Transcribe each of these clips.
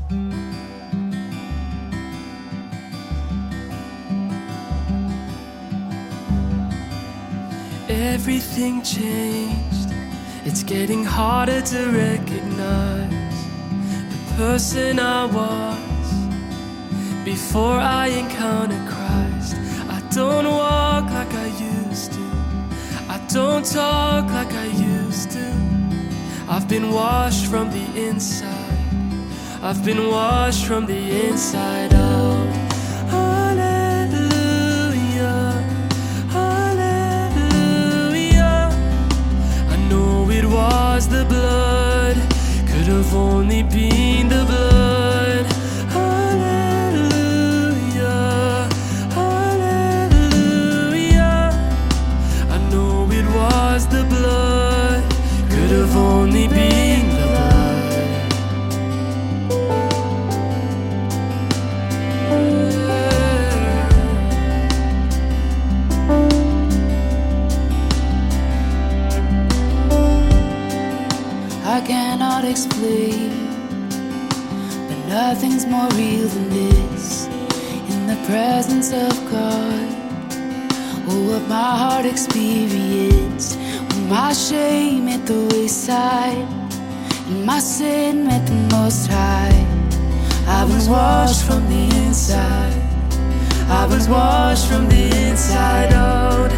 Everything changed. It's getting harder to recognize the person I was before I encountered Christ. I don't walk like I used to. I don't talk like I used to. I've been washed from the inside. I've been washed from the inside out. Was the blood, could have only been the blood. Hallelujah, hallelujah. I know it was the blood, could have only been the blood. I cannot explain, but nothing's more real than this. In the presence of God, oh, what my heart experienced when my shame at the wayside and my sin met the Most High. I was washed from the inside. I was washed from the inside out.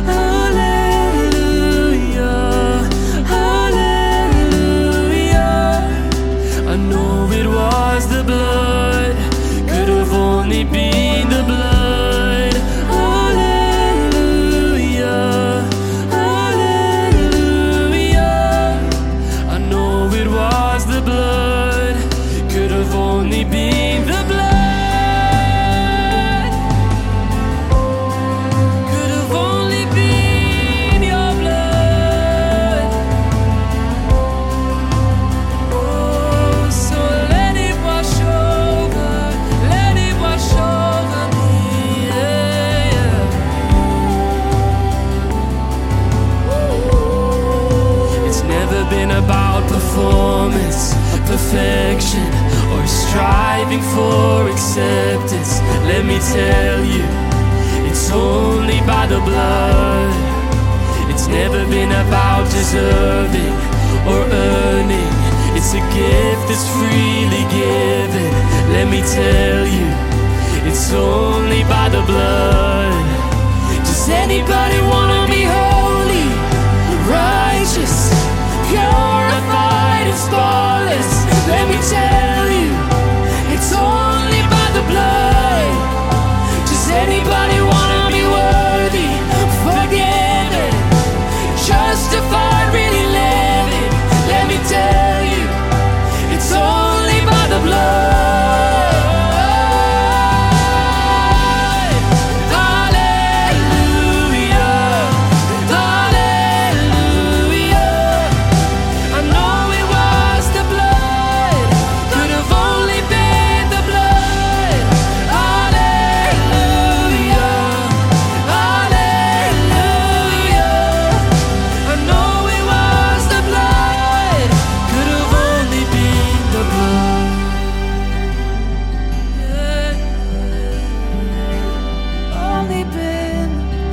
Hallelujah, hallelujah. I know it was the blood, could have only been the blood. Hallelujah, hallelujah. I know it was the blood, could have only been the blood. Could have only been your blood. Oh, so let it wash over me, yeah, yeah. It's never been about performance, perfection, or striving for acceptance. Let me tell you, it's only by the blood. It's never been about deserving or earning. It's a gift that's freely given. Let me tell you, it's only by the blood. Does anybody wanna be holy, righteous, purified and spotless? Let me tell you, it's only by the blood. Does anybody wanna be worthy, forgiven, justified, really living? Let me tell you, it's only by the blood. Hallelujah, hallelujah. I know it was the blood, could have only been the blood. Hallelujah, hallelujah. I know it was the blood, could have only been the blood. Yeah. Only been.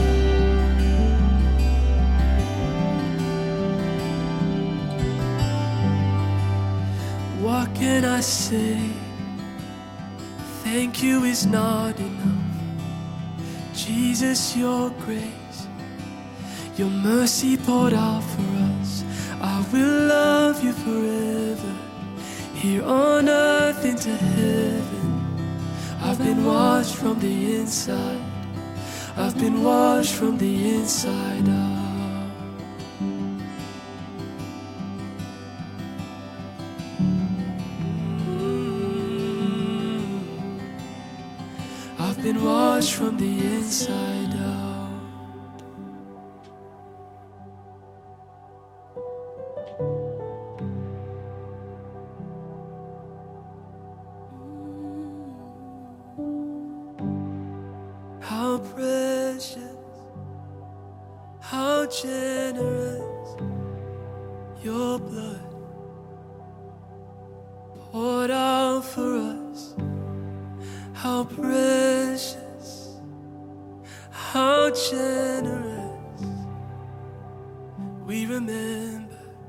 What can I say? Thank you is not enough. Jesus, your grace, your mercy poured out for us. I will love you forever, here on earth into heaven. I've been washed from the inside. I've been washed from the inside out. I've been washed from the inside out. How precious, how generous, your blood poured out for how precious, how generous. We remember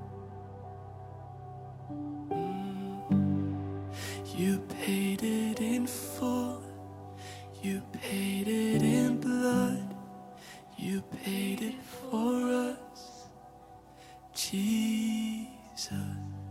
you paid it in full, you paid it in blood, you paid it for us, Jesus.